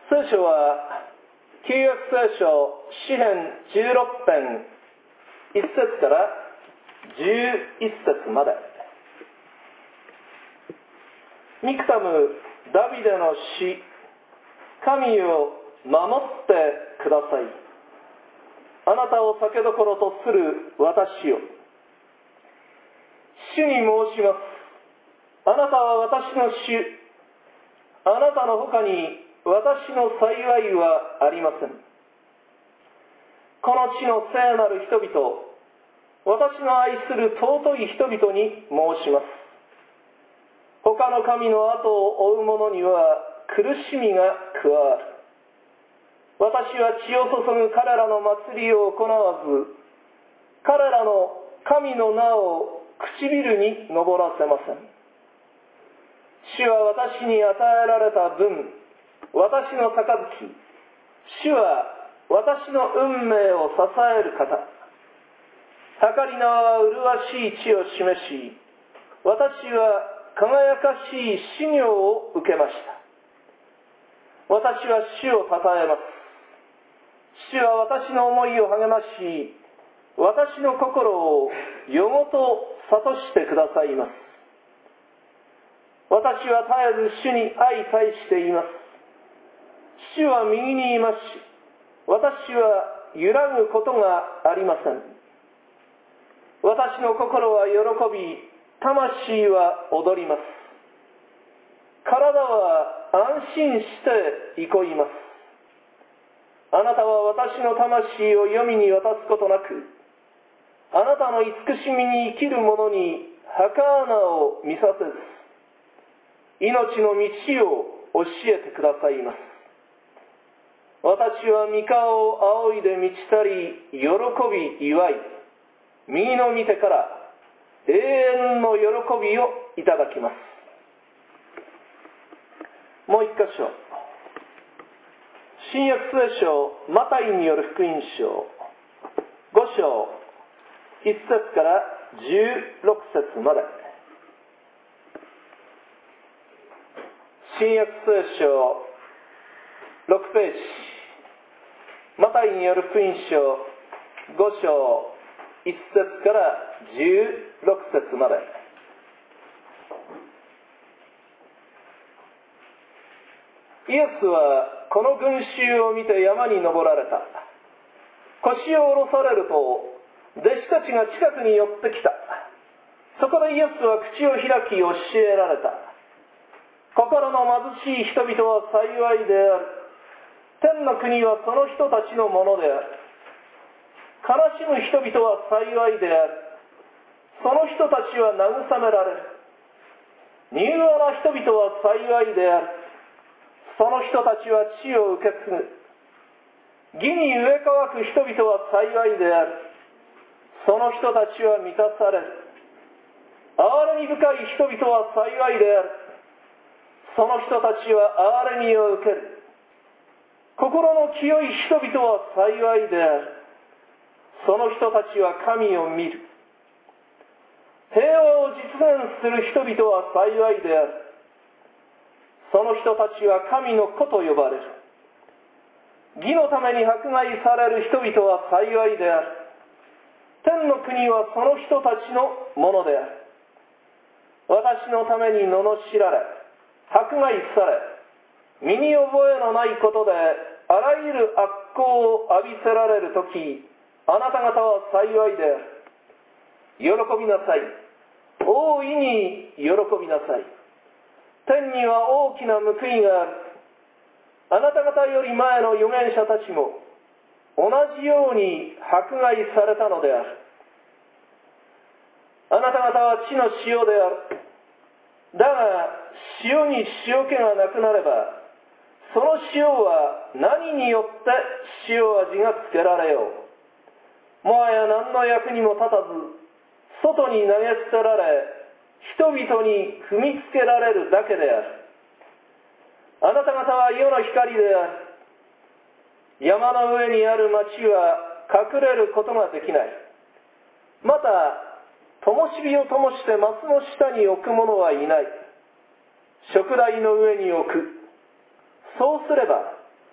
聖書は旧約聖書詩編16編1節から11節まで、ミクタムダビデの詩、神を守ってください。あなたを酒どころとする私よ。主に申します。あなたは私の主。あなたの他に私の幸いはありません。この地の聖なる人々、私の愛する尊い人々に申します。他の神の後を追う者には苦しみが加わる。私は血を注ぐ彼らの祭りを行わず、彼らの神の名を唇に上らせません。主は私に与えられた分、私の杯、主は私の運命を支える方。計り縄は麗しい地を示し、私は輝かしい死業を受けました。私は主をたたえます。主は私の思いを励まし、私の心を夜ごと諭してくださいます。私は絶えず主に相対しています。主は右にいまし、私は揺らぐことがありません。私の心は喜び、魂は踊ります。体は安心して憩います。あなたは私の魂を黄泉に渡すことなく、あなたの慈しみに生きる者に墓穴を見させず、命の道を教えてくださいます。私は御顔を仰いで満ちたり、喜び祝い、右の御手から永遠の喜びをいただきます。もう一箇所、新約聖書マタイによる福音書5章1節から16節まで。新約聖書6ページ、マタイによる福音書5章1節から16節まで。イエスはこの群衆を見て山に登られた。腰を下ろされると弟子たちが近くに寄ってきた。そこでイエスは口を開き教えられた。心の貧しい人々は幸いである。天の国はその人たちのものである。悲しむ人々は幸いである。その人たちは慰められる。柔和な人々は幸いである。その人たちは地を受け継ぐ。義に植え乾く人々は幸いである。その人たちは満たされる。憐れみ深い人々は幸いである。その人たちは憐れみを受ける。心の清い人々は幸いである。その人たちは神を見る。平和を実現する人々は幸いである。その人たちは神の子と呼ばれる。義のために迫害される人々は幸いである。天の国はその人たちのものである。私のために罵られ、迫害され、身に覚えのないことであらゆる悪行を浴びせられるとき、あなた方は幸いである。喜びなさい。大いに喜びなさい。天には大きな報いがある。あなた方より前の預言者たちも同じように迫害されたのである。あなた方は地の塩である。だが塩に塩気がなくなれば、その塩は何によって塩味がつけられよう。もはや何の役にも立たず、外に投げ捨てられ、人々に踏みつけられるだけである。あなた方は世の光である。山の上にある町は隠れることができない。また、灯火を灯して松の下に置く者はいない。燭台の上に置く。そうすれば、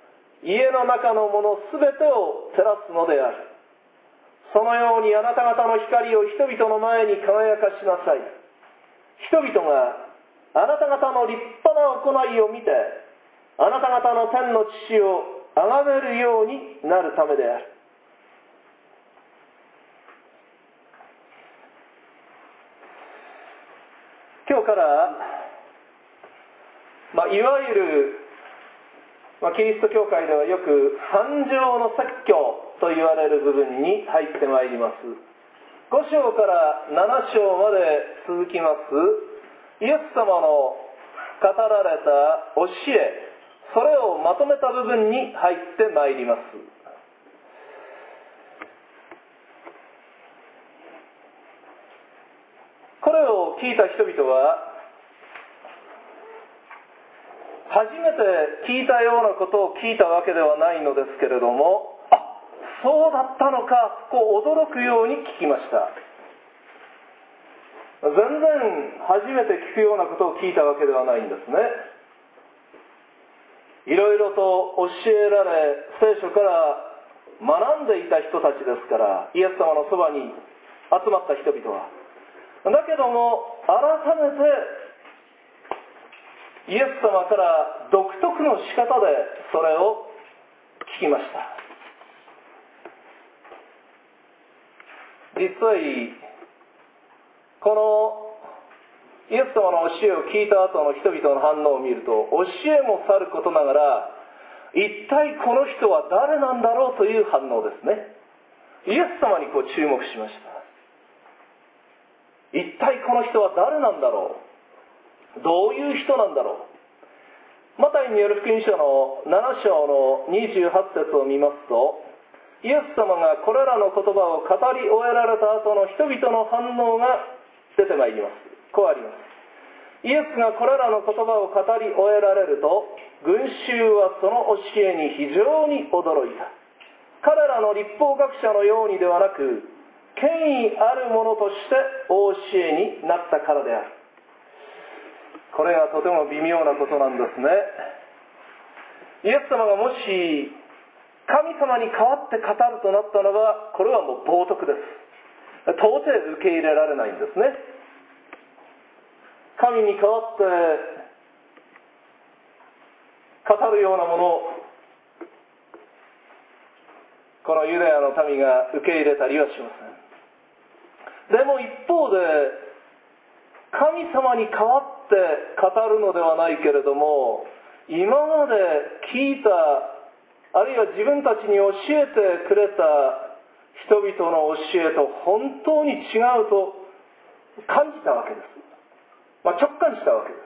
家の中のものすべてを照らすのである。そのようにあなた方の光を人々の前に輝かしなさい。人々があなた方の立派な行いを見て、あなた方の天の父を崇めるようになるためである。今日から、いわゆる、キリスト教会ではよく三条の説教と言われる部分に入ってまいります。5章から7章まで続きますイエス様の語られた教え、それをまとめた部分に入ってまいります。これを聞いた人々は初めて聞いたようなことを聞いたわけではないのですけれども、そうだったのかと驚くように聞きました。全然初めて聞くようなことを聞いたわけではないんですね。いろいろと教えられ、聖書から学んでいた人たちですから、イエス様のそばに集まった人々は。だけども改めてイエス様から独特の仕方でそれを聞きました。実際このイエス様の教えを聞いた後の人々の反応を見ると、教えもさることながら、一体この人は誰なんだろうという反応ですね。イエス様に注目しました。一体この人は誰なんだろう、どういう人なんだろう。マタイによる福音書の7章の28節を見ますと、イエス様がこれらの言葉を語り終えられた後の人々の反応が出てまいります。こうあります。イエスがこれらの言葉を語り終えられると、群衆はその教えに非常に驚いた。彼らの律法学者のようにではなく、権威あるものとしてお教えになったからである。これはとても微妙なことなんですね。イエス様がもし神様に代わって語るとなったならば、これはもう冒涜です。到底受け入れられないんですね。神に代わって語るようなもの、このユダヤの民が受け入れたりはしません。でも一方で、神様に代わって語るのではないけれども、今まで聞いた、あるいは自分たちに教えてくれた人々の教えと本当に違うと感じたわけです。直感したわけです。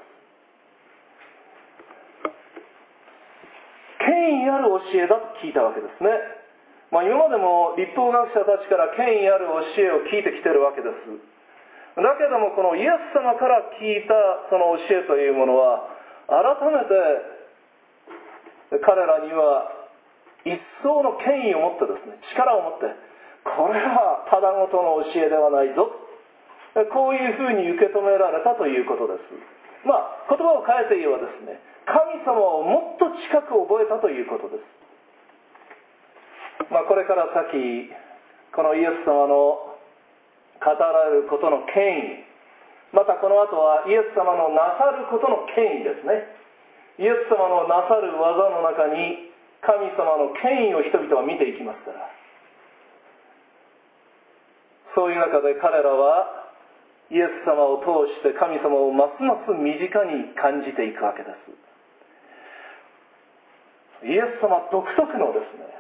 権威ある教えだと聞いたわけですね。今までも律法学者たちから権威ある教えを聞いてきているわけです。だけどもこのイエス様から聞いたその教えというものは、改めて彼らには一層の権威を持ってですね、力を持って、これはただごとの教えではないぞ、こういうふうに受け止められたということです。言葉を変えて言えばですね、神様をもっと近く覚えたということです。これから先、このイエス様の語られることの権威、またこの後はイエス様のなさることの権威ですね。イエス様のなさる技の中に神様の権威を人々は見ていきますから、そういう中で彼らはイエス様を通して神様をますます身近に感じていくわけです。イエス様独特のですね、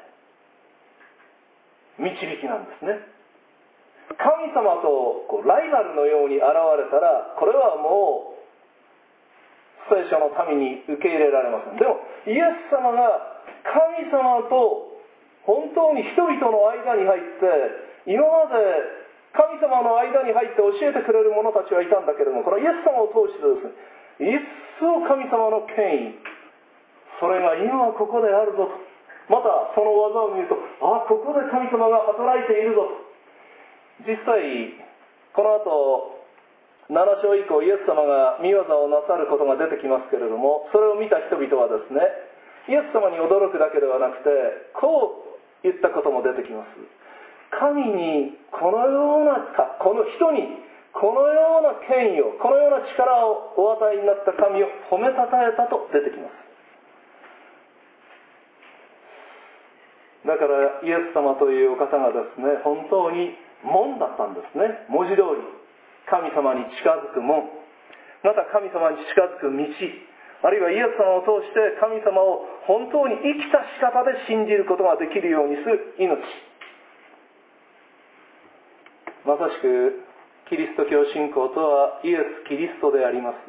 導きなんですね。神様とライバルのように現れたら、これはもう聖書の民に受け入れられません。でもイエス様が神様と本当に人々の間に入って、今まで神様の間に入って教えてくれる者たちはいたんだけれども、このイエス様を通してですね、一層神様の権威、それが今はここであるぞと、またその技を見ると、ここで神様が働いているぞと。実際この後7章以降、イエス様が御業をなさることが出てきますけれども、それを見た人々はですね、 イエス様に驚くだけではなくて、こう言ったことも出てきます。神にこのような、この人にこのような権威を、このような力をお与えになった神を褒めたたえたと出てきます。だからイエス様というお方がですね、本当に門だったんですね。文字通り神様に近づく門、また神様に近づく道、あるいはイエス様を通して神様を本当に生きた仕方で信じることができるようにする命。まさしくキリスト教信仰とはイエス・キリストであります。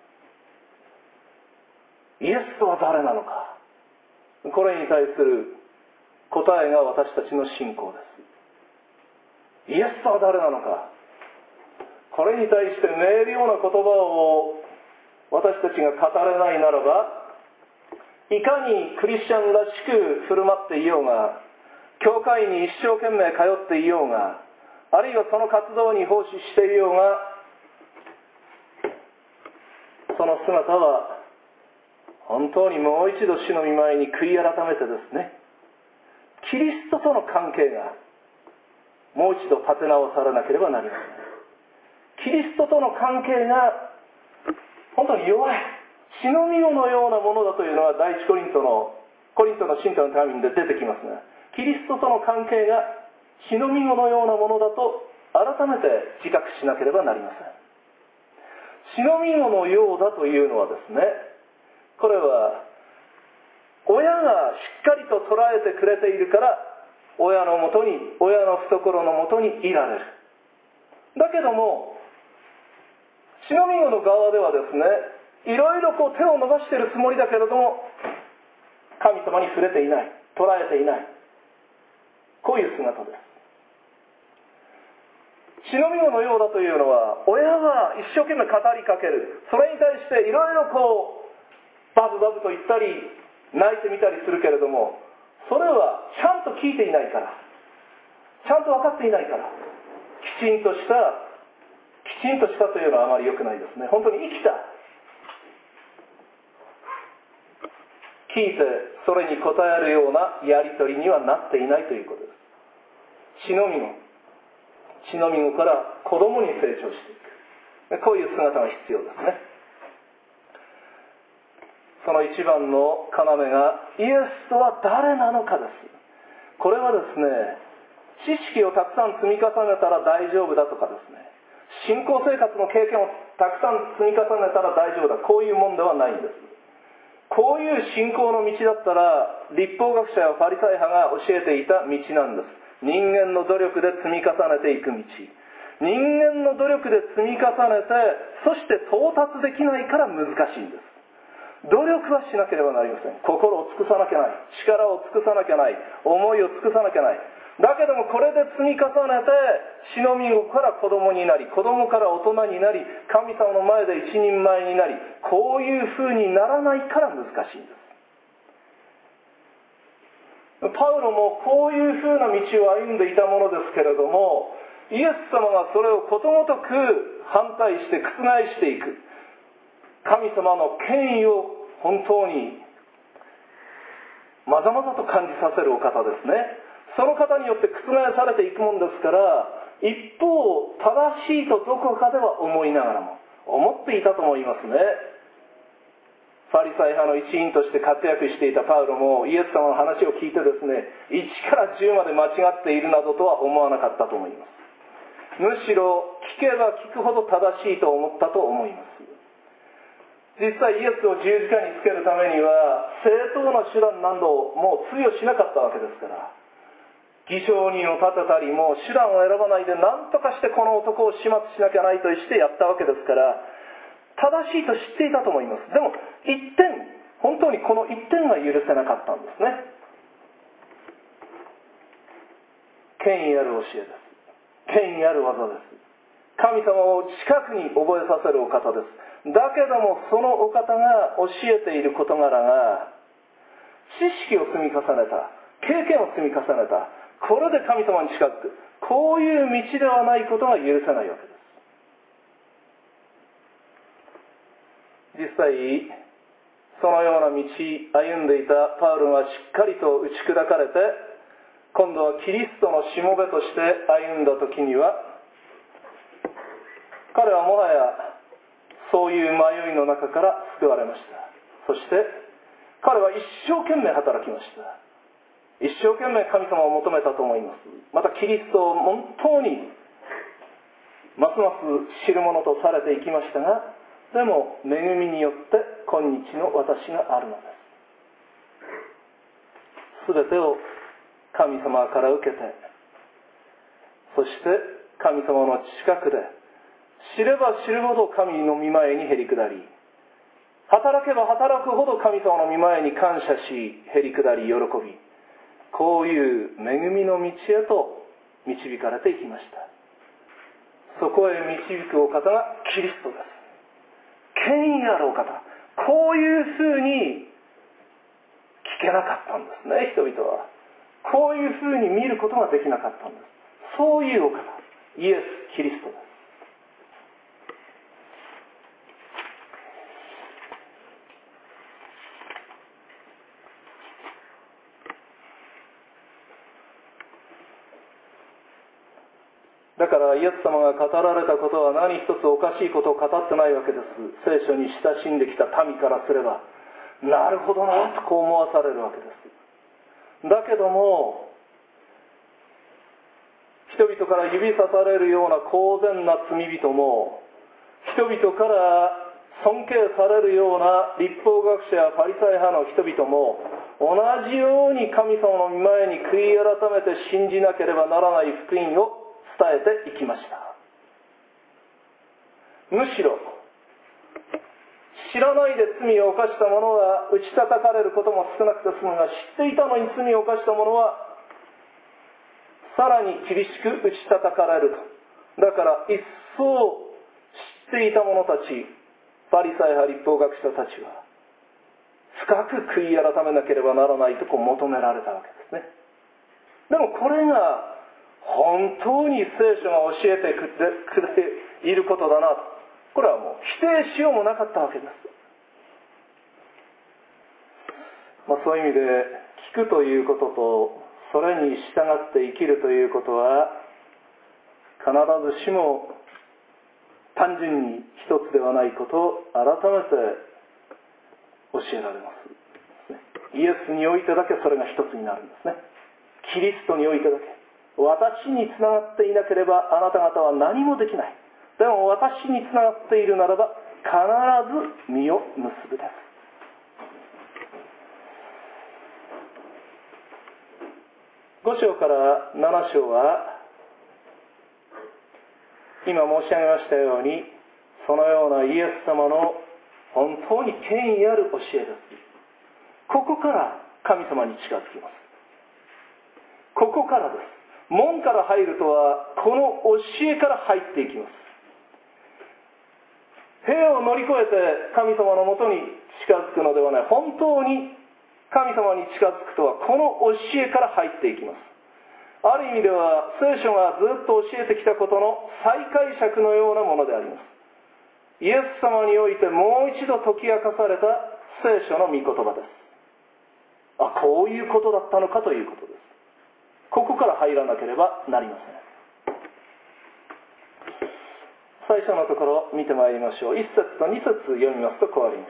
イエスとは誰なのか、これに対する答えが私たちの信仰です。イエスとは誰なのか、これに対して明瞭な言葉を私たちが語れないならば、いかにクリスチャンらしく振る舞っていようが、教会に一生懸命通っていようが、あるいはその活動に奉仕していようが、その姿は本当にもう一度主の御前に悔い改めてですね、キリストとの関係がもう一度立て直されなければなりません。キリストとの関係が本当に弱い、血のみ子のようなものだというのは第一コリントの信徒の手紙で出てきますが、キリストとの関係が血のみ子のようなものだと改めて自覚しなければなりません。血のみ子のようだというのはですね、これは親がしっかりと捉えてくれているから親のもとに、親の懐のもとにいられる。だけども血のみ子の側ではですね、いろいろ手を伸ばしているつもりだけれども神様に触れていない、捉えていない、こういう姿です。血のみ子のようだというのは、親は一生懸命語りかける、それに対していろいろバブバブと言ったり泣いてみたりするけれども、それはちゃんと聞いていないから、ちゃんと分かっていないから、きちんとしたというのはあまり良くないですね。本当に生きた、聞いてそれに応えるようなやり取りにはなっていないということです。血のみ子から子供に成長していく、こういう姿が必要ですね。その一番の要がイエスとは誰なのかです。これはですね、知識をたくさん積み重ねたら大丈夫だとかですね、信仰生活の経験をたくさん積み重ねたら大丈夫だ、こういうもんではないんです。こういう信仰の道だったら律法学者やファリサイ派が教えていた道なんです。人間の努力で積み重ねていく道、人間の努力で積み重ねて、そして到達できないから難しいんです。努力はしなければなりません。心を尽くさなきゃない、力を尽くさなきゃない、思いを尽くさなきゃない。だけどもこれで積み重ねて、血のみ子から子供になり、子供から大人になり、神様の前で一人前になり、こういう風にならないから難しいんです。パウロもこういう風な道を歩んでいたものですけれども、イエス様がそれをことごとく反対して覆していく、神様の権威を本当にまざまざと感じさせるお方ですね。その方によって覆されていくもんですから、一方正しいとどこかでは思いながらも、思っていたと思いますね。ファリサイ派の一員として活躍していたパウロもイエス様の話を聞いてですね、1から10まで間違っているなどとは思わなかったと思います。むしろ聞けば聞くほど正しいと思ったと思います。実際イエスを十字架につけるためには正当な手段などをもう通用しなかったわけですから、偽証人を立てたりも手段を選ばないで何とかしてこの男を始末しなきゃないとしてやったわけですから、正しいと知っていたと思います。でも一点、本当にこの一点が許せなかったんですね。権威ある教えです。権威ある技です。神様を近くに覚えさせるお方です。だけどもそのお方が教えている事柄が知識を積み重ねた、経験を積み重ねた、これで神様に近づく、こういう道ではないことが許せないわけです。実際そのような道歩んでいたパウロがしっかりと打ち砕かれて、今度はキリストのしもべとして歩んだ時には、彼はもはやそういう迷いの中から救われました。そして彼は一生懸命働きました。一生懸命神様を求めたと思います。またキリストを本当にますます知るものとされていきましたが、でも恵みによって今日の私があるのです。すべてを神様から受けて、そして神様の近くで知れば知るほど神の御前にへり下り、働けば働くほど神様の御前に感謝し、へり下り喜び、こういう恵みの道へと導かれていきました。そこへ導くお方がキリストです。権威あるお方。こういうふうに聞けなかったんですね、人々は。こういうふうに見ることができなかったんです。そういうお方、イエス・キリストです。だからイエス様が語られたことは何一つおかしいことを語ってないわけです。聖書に親しんできた民からすれば、なるほどなとこう思わされるわけです。だけども、人々から指さされるような公然な罪人も、人々から尊敬されるような律法学者やパリサイ派の人々も、同じように神様の御前に悔い改めて信じなければならない福音を伝えていきました。むしろ知らないで罪を犯した者は打ち叩かれることも少なくて済むが、知っていたのに罪を犯した者はさらに厳しく打ち叩かれると。だから一層知っていた者たち、パリサイ派律法学者たちは深く悔い改めなければならないとこう求められたわけですね。でもこれが本当に聖書が教えてくれていることだなと、これはもう否定しようもなかったわけです。そういう意味で聞くということとそれに従って生きるということは必ずしも単純に一つではないことを改めて教えられます。イエスにおいてだけそれが一つになるんですね。キリストにおいてだけ。私につながっていなければあなた方は何もできない。でも私につながっているならば必ず実を結ぶです。5章から7章は今申し上げましたように、そのようなイエス様の本当に権威ある教えです。ここから神様に近づきます。ここからです。門から入るとはこの教えから入っていきます。塀を乗り越えて神様のもとに近づくのではない。本当に神様に近づくとはこの教えから入っていきます。ある意味では聖書がずっと教えてきたことの再解釈のようなものであります。イエス様においてもう一度解き明かされた聖書の御言葉です。こういうことだったのかということです。ここから入らなければなりません。最初のところ見てまいりましょう。1節と2節読みますとこうあります。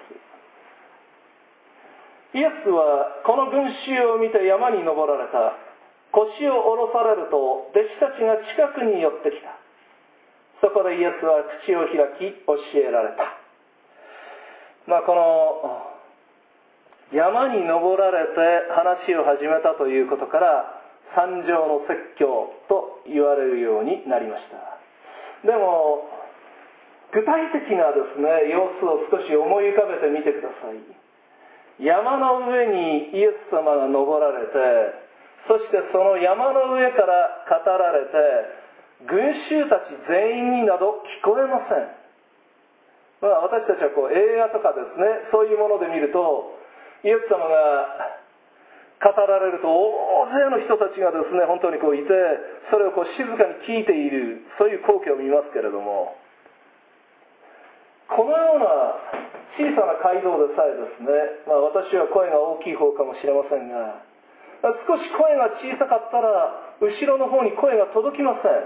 イエスはこの群衆を見て山に登られた。腰を下ろされると弟子たちが近くに寄ってきた。そこでイエスは口を開き教えられた。この山に登られて話を始めたということから山上の説教と言われるようになりました。でも具体的なですね、様子を少し思い浮かべてみてください。山の上にイエス様が登られて、そしてその山の上から語られて、群衆たち全員になど聞こえません。私たちは映画とかですね、そういうもので見ると、イエス様が語られると大勢の人たちがですね、本当にいて、それを静かに聞いている、そういう光景を見ますけれども、このような小さな街道でさえですね、私は声が大きい方かもしれませんが、少し声が小さかったら後ろの方に声が届きません。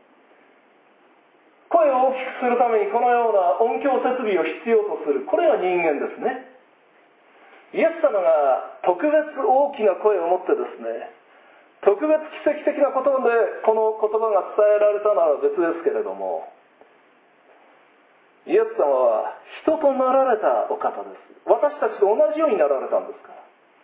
声を大きくするためにこのような音響設備を必要とする、これが人間ですね。イエス様が特別大きな声を持ってですね、特別奇跡的なことでこの言葉が伝えられたなら別ですけれども、イエス様は人となられたお方です。私たちと同じようになられたんですから。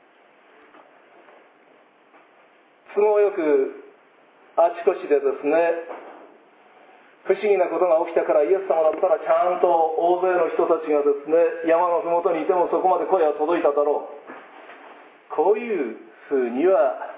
都合よくあちこちでですね、不思議なことが起きたからイエス様だったらちゃんと大勢の人たちがですね、山のふもとにいてもそこまで声は届いただろう、こういうふうには、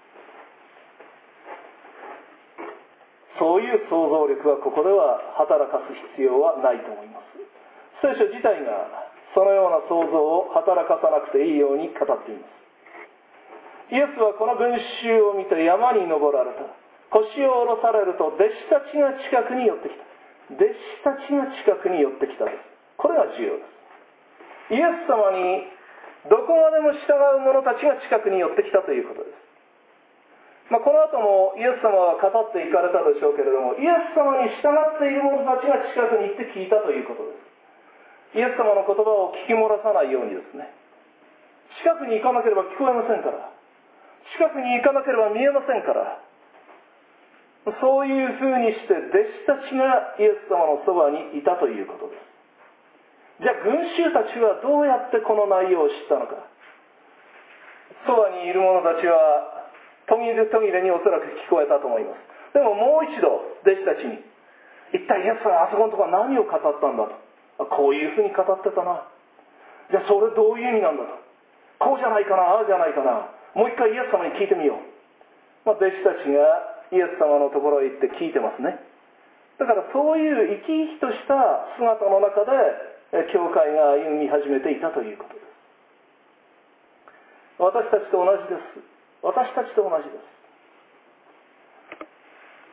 そういう想像力はここでは働かす必要はないと思います。聖書自体がそのような想像を働かさなくていいように語っています。イエスはこの群衆を見て山に登られた。腰を下ろされると弟子たちが近くに寄ってきた。弟子たちが近くに寄ってきたです。これが重要です。イエス様にどこまでも従う者たちが近くに寄ってきたということです。この後もイエス様は語っていかれたでしょうけれども、イエス様に従っている者たちが近くに行って聞いたということです。イエス様の言葉を聞き漏らさないようにですね、近くに行かなければ聞こえませんから、近くに行かなければ見えませんから、そういうふうにして弟子たちがイエス様のそばにいたということです。じゃあ群衆たちはどうやってこの内容を知ったのか。そばにいる者たちは途切れ途切れにおそらく聞こえたと思います。でももう一度弟子たちに、一体イエス様はあそこのところ何を語ったんだと、こういうふうに語ってたな、じゃあそれどういう意味なんだと、こうじゃないかな、ああじゃないかな、もう一回イエス様に聞いてみよう。弟子たちがイエス様のところへ行って聞いてますね。だからそういう生き生きとした姿の中で教会が歩み始めていたということです。私たちと同じです。私たちと同じです。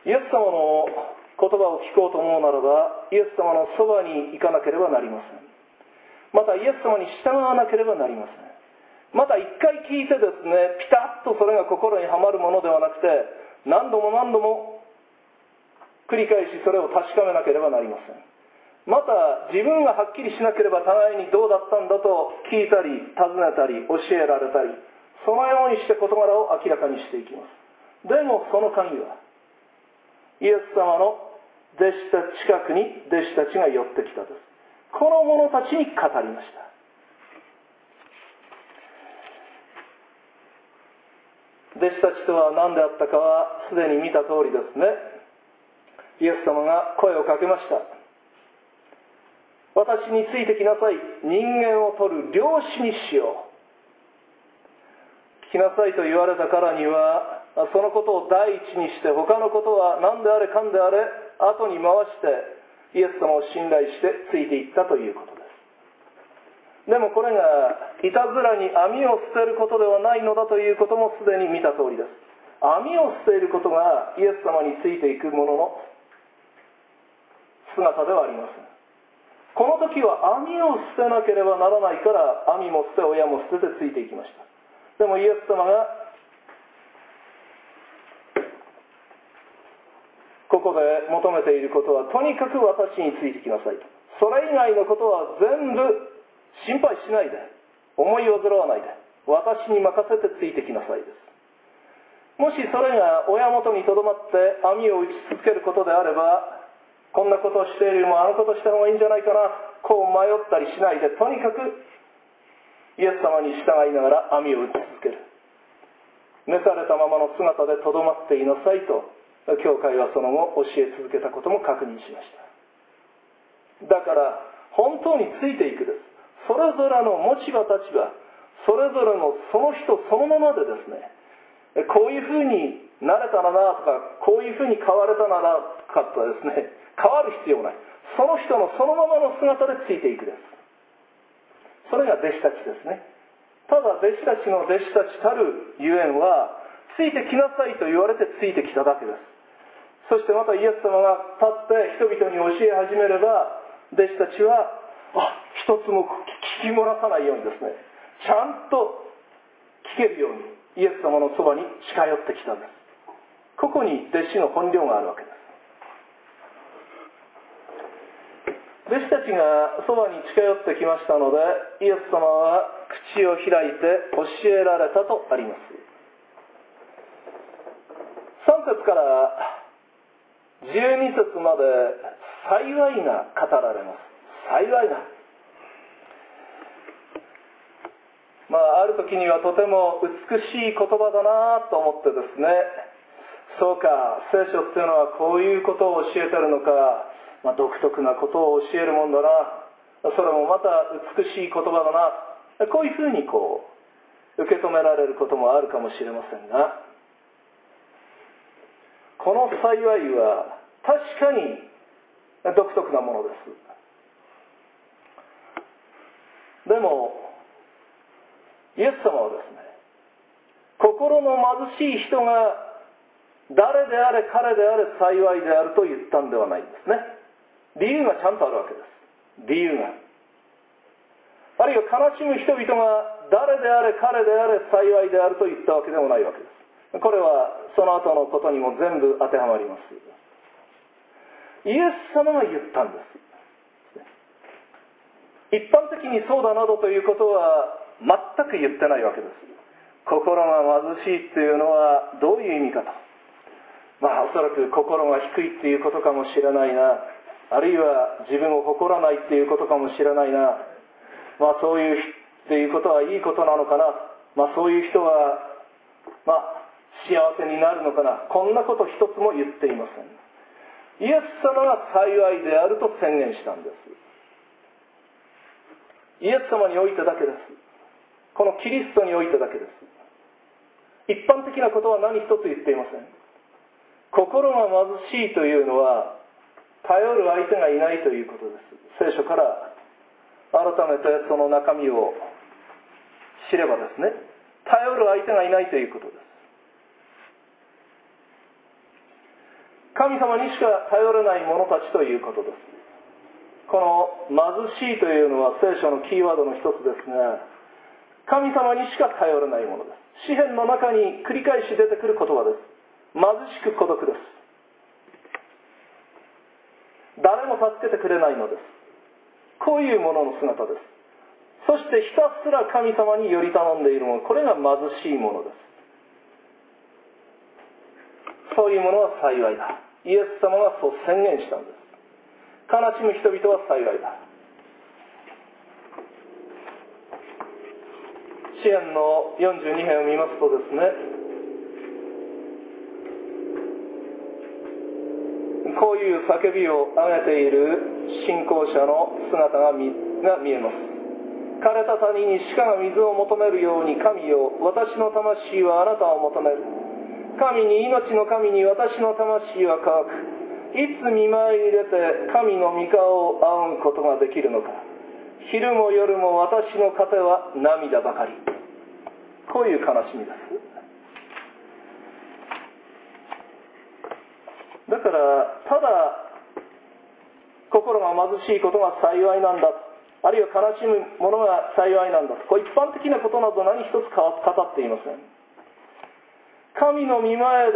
イエス様の言葉を聞こうと思うならば、イエス様のそばに行かなければなりません。またイエス様に従わなければなりません。また一回聞いてですね、ピタッとそれが心にはまるものではなくて、何度も何度も繰り返しそれを確かめなければなりません。また自分がはっきりしなければ互いにどうだったんだと聞いたり尋ねたり教えられたり、そのようにして事柄を明らかにしていきます。でもその鍵はイエス様の弟子たち近くに弟子たちが寄ってきたです。この者たちに語りました。弟子たちとは何であったかはすでに見た通りですね。イエス様が声をかけました。私についてきなさい。人間を取る漁師にしよう。来なさいと言われたからには、そのことを第一にして他のことは何であれかんであれ後に回してイエス様を信頼してついていったということです。でもこれがいたずらに網を捨てることではないのだということもすでに見た通りです。網を捨てることがイエス様についていく者の姿ではありません。この時は網を捨てなければならないから網も捨て親も捨ててついていきました。でもイエス様がここで求めていることは、とにかく私についてきなさいと。それ以外のことは全部心配しないで、思い煩わないで、私に任せてついてきなさいです。もしそれが親元にとどまって網を打ち続けることであれば、こんなことをしているよりもあのことをした方がいいんじゃないかな、こう迷ったりしないで、とにかくイエス様に従いながら網を打ち続ける。召されたままの姿でとどまっていなさいと、教会はその後教え続けたことも確認しました。だから本当についていくです。それぞれの持ち場立場、それぞれのその人そのままでですね、こういうふうになれたらなとか、こういうふうに変われたらなとかですね、変わる必要ない。その人のそのままの姿でついていくです。それが弟子たちですね。ただ弟子たちの弟子たちたるゆえんは、ついてきなさいと言われてついてきただけです。そしてまたイエス様が立って人々に教え始めれば、弟子たちは、 一つも聞き漏らさないようにですね、ちゃんと聞けるようにイエス様のそばに近寄ってきたんです。ここに弟子の本領があるわけです。弟子たちがそばに近寄ってきましたので、イエス様は口を開いて教えられたとあります。3節から12節まで幸いが語られます。幸いが。ある時にはとても美しい言葉だなと思ってですね、そうか、聖書っていうのはこういうことを教えてるのか、独特なことを教えるもんだな、それもまた美しい言葉だな、こういうふうに受け止められることもあるかもしれませんが、この幸いは確かに独特なものです。でもイエス様はですね、心の貧しい人が誰であれ彼であれ幸いであると言ったんではないんですね。理由がちゃんとあるわけです。理由が。あるいは悲しむ人々が誰であれ彼であれ幸いであると言ったわけでもないわけです。これはその後のことにも全部当てはまります。イエス様が言ったんです。一般的にそうだなどということは全く言ってないわけです。心が貧しいっていうのはどういう意味かと。おそらく心が低いっていうことかもしれないな、あるいは自分を誇らないっていうことかもしれないな、そういうっていうことはいいことなのかな、そういう人は幸せになるのかな、こんなこと一つも言っていません。イエス様が幸いであると宣言したんです。イエス様においてだけです。このキリストにおいてだけです。一般的なことは何一つ言っていません。心が貧しいというのは頼る相手がいないということです。聖書から改めてその中身を知ればですね、頼る相手がいないということです。神様にしか頼れない者たちということです。この貧しいというのは聖書のキーワードの一つですが、神様にしか頼れないものです。詩篇の中に繰り返し出てくる言葉です。貧しく孤独です。誰も助けてくれないのです。こういうものの姿です。そしてひたすら神様により頼んでいるもの、これが貧しいものです。そういうものは幸いだ。イエス様がそう宣言したんです。悲しむ人々は幸いだ。詩篇の42編を見ますとですね、こういう叫びを上げている信仰者の姿が見えます。枯れた谷に鹿が水を求めるように、神よ、私の魂はあなたを求める。神に、命の神に私の魂は乾く。いつ見舞い入れて神の御顔を仰ぐことができるのか。昼も夜も私の糧は涙ばかり。こういう悲しみです。だからただ心が貧しいことが幸いなんだ、あるいは悲しむものが幸いなんだと、一般的なことなど何一つ語っていません。神の御前で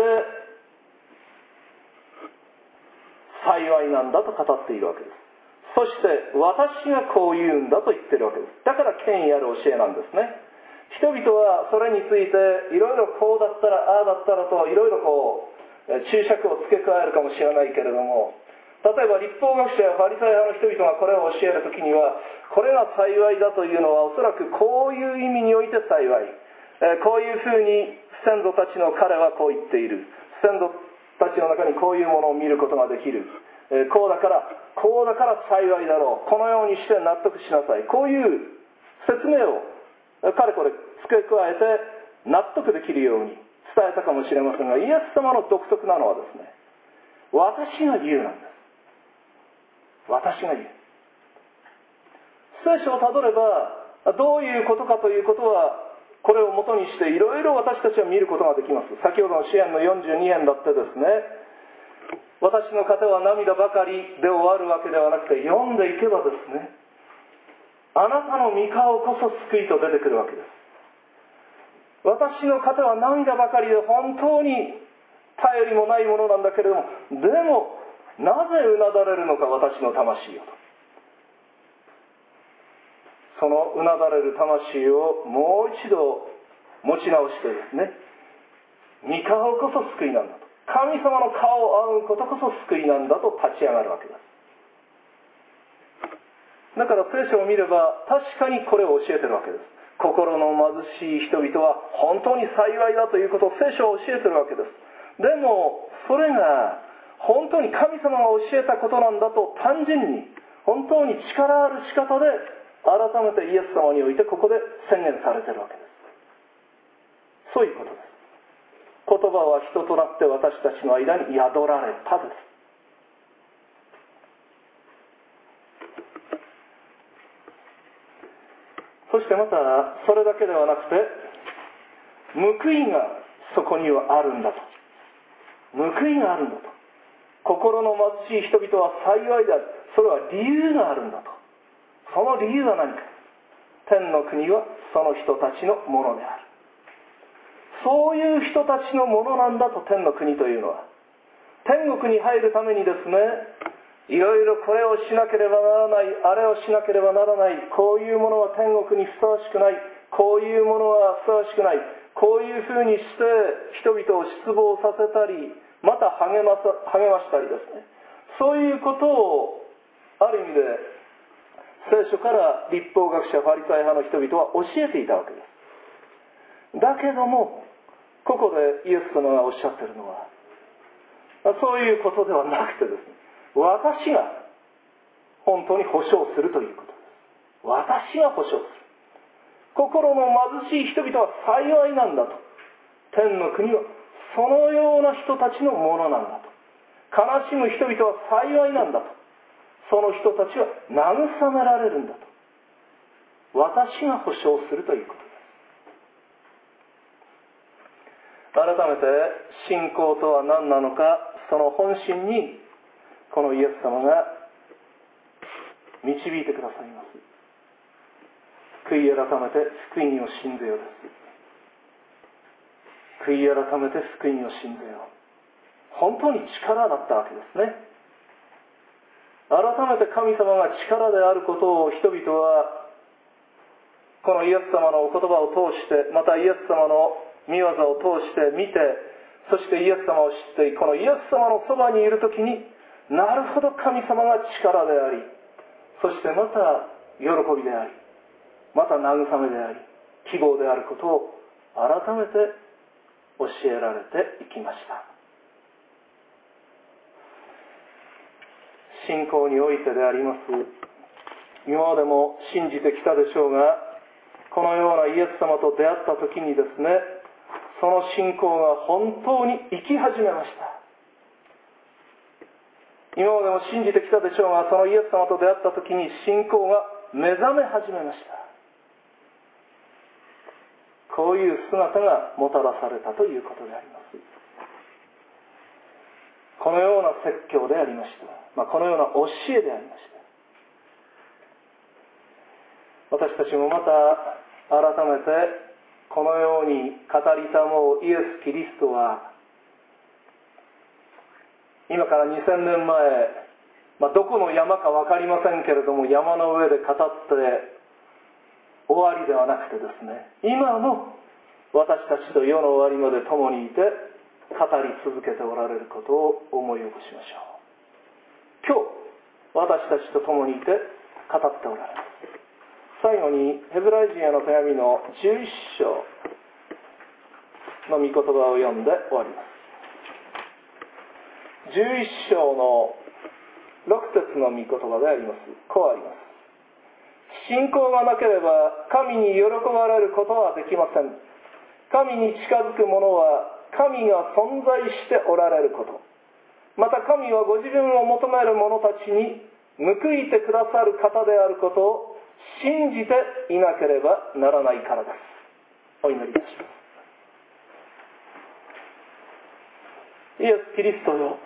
幸いなんだと語っているわけです。そして私がこう言うんだと言っているわけです。だから権威ある教えなんですね。人々はそれについていろいろこうだったらああだったらといろいろ注釈を付け加えるかもしれないけれども、例えば立法学者やファリサイ派の人々がこれを教えるときには、これが幸いだというのはおそらくこういう意味において幸い、こういうふうに先祖たちの彼はこう言っている、先祖たちの中にこういうものを見ることができる、こうだから幸いだろう、このようにして納得しなさい、こういう説明をかれこれ付け加えて納得できるように伝えたかもしれませんが、イエス様の独特なのはですね、私が言うなんです。私が言う。聖書をたどればどういうことかということは、これを元にしていろいろ私たちは見ることができます。先ほどの詩篇の42編だってですね、私の糧は涙ばかりで終わるわけではなくて、読んでいけばですね、 あなたの御顔こそ救いと出てくるわけです。私の糧は涙ばかりで本当に頼りもないものなんだけれども、でもなぜうなだれるのか私の魂よと。そのうなだれる魂をもう一度持ち直してですね、御顔こそ救いなんだと、神様の顔を仰ぐことこそ救いなんだと立ち上がるわけです。だから聖書を見れば確かにこれを教えてるわけです。心の貧しい人々は本当に幸いだということを聖書は教えてるわけです。でもそれが本当に神様が教えたことなんだと単純に本当に力ある仕方で改めてイエス様においてここで宣言されてるわけです。そういうことです。言葉は人となって私たちの間に宿られたです。そしてまたそれだけではなくて、報いがそこにはあるんだと。報いがあるんだと。心の貧しい人々は幸いである。それは理由があるんだと。その理由は何か。天の国はその人たちのものである。そういう人たちのものなんだと、天の国というのは。天国に入るためにですね、いろいろこれをしなければならない、あれをしなければならない、こういうものは天国にふさわしくない、こういうものはふさわしくない、こういうふうにして人々を失望させたり、また励ましたりですね、そういうことをある意味で聖書から立法学者ファリサイ派の人々は教えていたわけです。だけどもここでイエス様がおっしゃっているのは、そういうことではなくてですね、私が本当に保証するということです。私が保証する。心の貧しい人々は幸いなんだと。天の国はそのような人たちのものなんだと。悲しむ人々は幸いなんだと。その人たちは慰められるんだと。私が保証するということです。改めて信仰とは何なのか、その本心にこのイエス様が導いてくださいます。悔い改めて福音を信ぜよです。悔い改めて福音を信ぜよ。本当に力だったわけですね。改めて神様が力であることを人々はこのイエス様のお言葉を通して、またイエス様の御業を通して見て、そしてイエス様を知って、このイエス様のそばにいるときに、なるほど神様が力であり、そしてまた喜びであり、また慰めであり、希望であることを改めて教えられていきました。信仰においてであります。今までも信じてきたでしょうが、このようなイエス様と出会った時にですね、その信仰が本当に生き始めました。今までも信じてきたでしょうが、そのイエス様と出会った時に信仰が目覚め始めました。こういう姿がもたらされたということであります。このような説教でありました。このような教えでありました。私たちもまた改めてこのように語りたもうイエス・キリストは、今から2000年前、どこの山か分かりませんけれども、山の上で語って終わりではなくてですね、今も私たちと世の終わりまで共にいて語り続けておられることを思い起こしましょう。今日私たちと共にいて語っておられます。最後にヘブライ人への手紙の11章の御言葉を読んで終わります。11章の6節の御言葉であります。こうあります。信仰がなければ神に喜ばれることはできません。神に近づく者は神が存在しておられること、また神はご自分を求める者たちに報いてくださる方であることを信じていなければならないからです。お祈りいたします。イエス・キリストよ、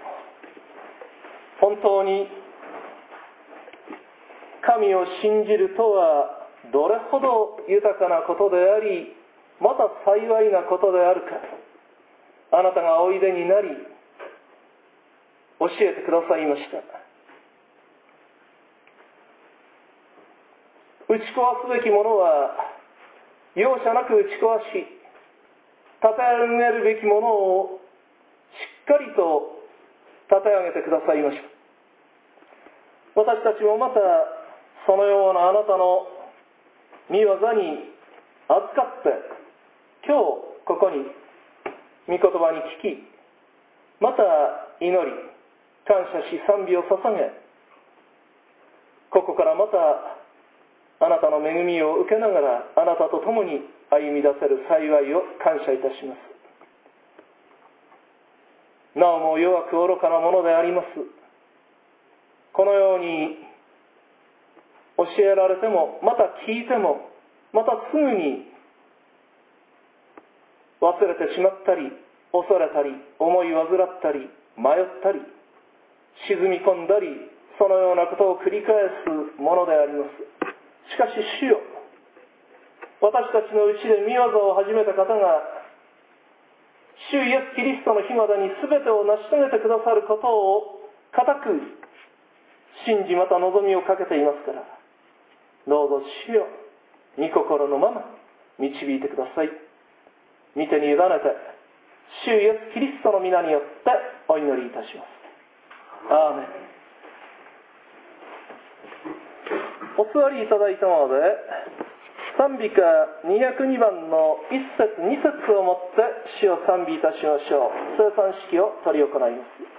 本当に神を信じるとはどれほど豊かなことであり、また幸いなことであるか、あなたがおいでになり教えてくださいました。打ち壊すべきものは容赦なく打ち壊し、立て上げるべきものをしっかりと立て上げてくださいました。私たちもまたそのようなあなたの御業に預かって、今日ここに御言葉に聞き、また祈り、感謝し賛美を捧げ、ここからまたあなたの恵みを受けながら、あなたと共に歩み出せる幸いを感謝いたします。なおも弱く愚かなものであります。このように教えられても、また聞いても、またすぐに忘れてしまったり、恐れたり、思い患ったり、迷ったり、沈み込んだり、そのようなことを繰り返すものであります。しかし主よ、私たちのうちで御業を始めた方が、主イエス・キリストの日までに全てを成し遂げてくださることを固く信じ、また望みをかけていますから、どうぞ主よ、御心のまま導いてください。御手に委ねて、主イエス・キリストの皆によってお祈りいたします。アーメン。お座りいただいたので、賛美歌202番の1節2節をもって主を賛美いたしましょう。聖賛式を執り行います。